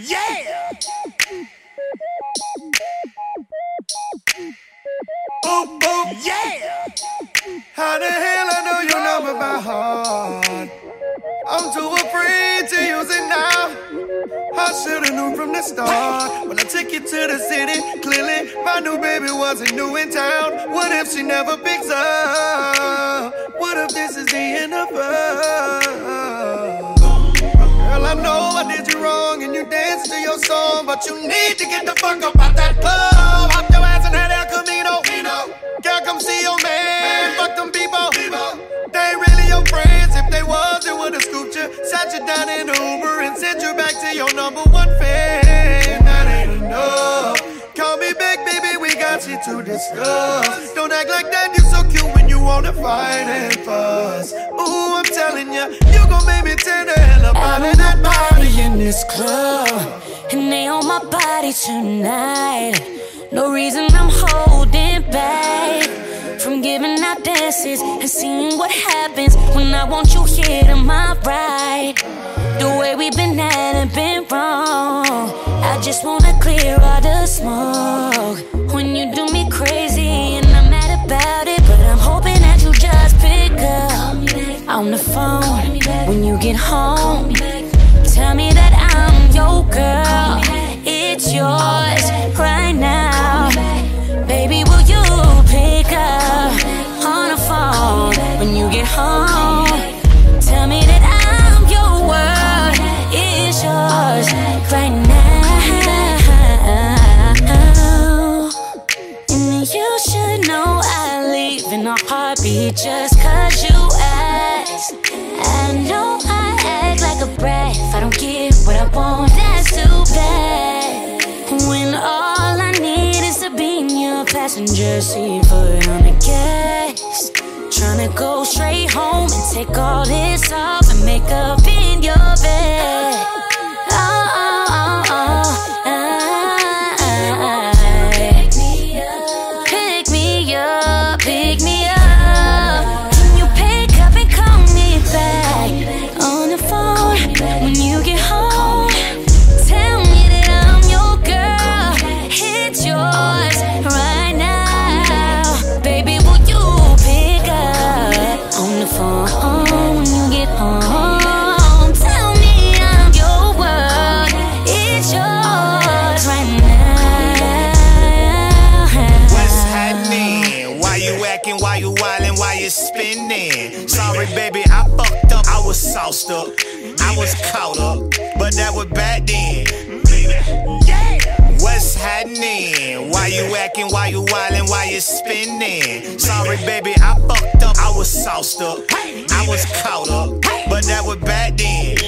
Yeah! Boom, boom, yeah! How the hell I know your number by heart? I'm too afraid to use it now. I should've known from the start. When I took you to the city, clearly my new baby wasn't new in town. What if she never picks up? What if this is the end of us? Girl, I know I did you wrong and you danced to your song, but you need to get the fuck up out that club. Hop your ass in that El Camino. Girl, come see your man. Fuck them people. They ain't really your friends. If they was, they would've scooped you, sat you down in Uber and sent you back to your number one fan. That ain't enough. Call me back, baby, we got shit to discuss. Don't act like that, you so cute when you wanna fight and fuss. Ooh, I'm telling ya, you gon' make me tear the hell up out of that body in this club. And they on my body tonight. No reason I'm holding back from giving out dances and seeing what happens when I want you here to my right. The way we've been at it been wrong. I just wanna clear all the smoke. When you do me crazy and I'm mad about it, but I'm hoping that you just pick up on the phone when you get home. Tell me that I'm your girl. It's yours right now. Baby, will you pick up on the phone when you get home? Tell me that I'm your world. It's yours right now. And you should know I leave in a heartbeat just cause you ask. I know I act like a brat if I don't get what I want, that's too bad. When all I need is to be in your passenger seat, foot on the gas. Tryna go straight home and take all this off and make up in your bed. Pick me up, pick me up. Can you pick up and call me back on the phone when you get home? Tell me that I'm your girl. It's yours right now. Baby, will you pick up on the phone when you get home? Tell me I'm your world. It's yours right now. What's happening? Why you acting? Why you wildin'? Why you spinning? Sorry, baby, I fucked up. I was sauced up. I was caught up. But that was back then. What's happening? Why you acting? Why you wildin'? Why you spinning? Sorry, baby, I fucked up. I was sauced up. I was caught up. But that was back then.